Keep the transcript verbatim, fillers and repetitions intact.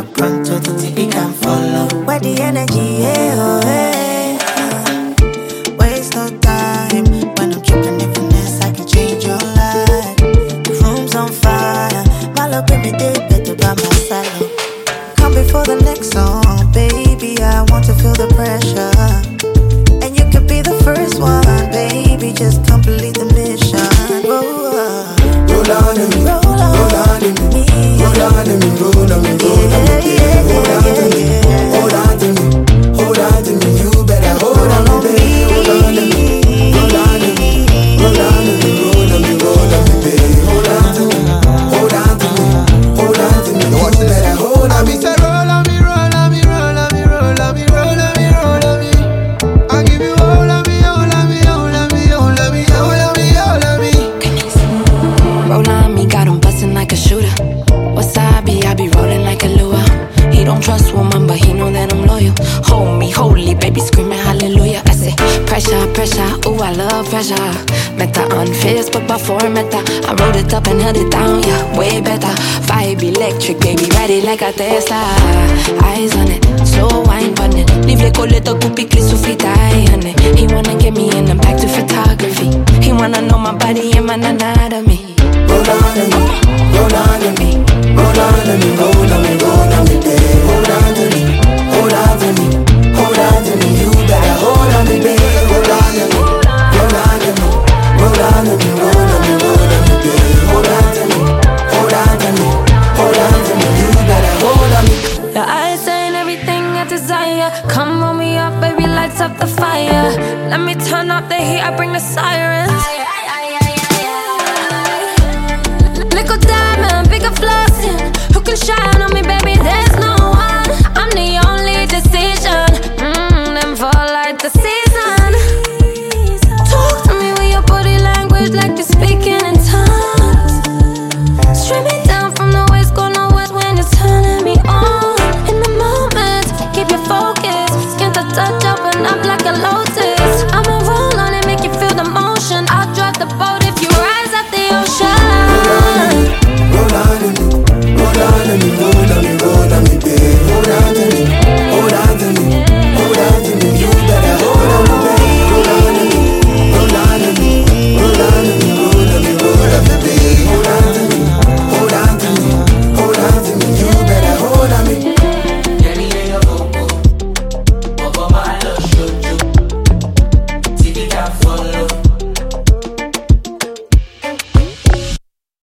up pronto, the T V can follow. Where the energy, yeah, oh, hey. Uh, waste no time when I'm tripping in finesse, I can change your life. The room's on fire, my love bring me day better by my side. Come before the next song, baby, I want to feel the pressure. And you could be the first one, baby, just complete the mission. Whoa, uh. Roll on to me, roll on, roll on to me, roll on to me, roll on me, roll on me, hold on to me, hold on to me, hold on to me, you better hold on to me, hold on to me, roll on to me, roll on to me, roll on me, roll on me, baby, hold on to me, hold on to me, hold on to me, you better hold on me, say roll on me, roll on me, roll on me, roll on me, roll on me, roll on me, I give you all of me, all of me, all of me, all of me, all of me, all of me. Roll on me, got him bustin' like a shooter. Wasabi, I be rollin' like a lure. He don't trust woman, but he know that I'm loyal. Hold me, holy, baby, screaming hallelujah. I say, pressure, pressure, ooh, I love pressure. Meta on Facebook, before meta. I wrote it up and held it down, yeah, way better. Vibe electric, baby, ready like a Tesla. Eyes on it, slow wine on it. Leave le coleto, kupi, klisu, fit eye on it. He wanna get me in, I'm back to photography. He wanna know my body and my anatomy. Roll on to me, roll on to me, roll on to me, roll on me, roll on me, baby. Hold on to me, hold on to me, hold on to me, you better hold on me, baby. Hold on to me, roll on to me, roll on to me, roll on me, roll on me, baby. Hold on to me, hold on to me, hold on to me, you better hold on me. Your eyes saying everything I desire. Come on me up, baby, lights up the fire. Let me turn up the heat, I bring the sirens. Little diamond, bigger flossing. Who can shine on me,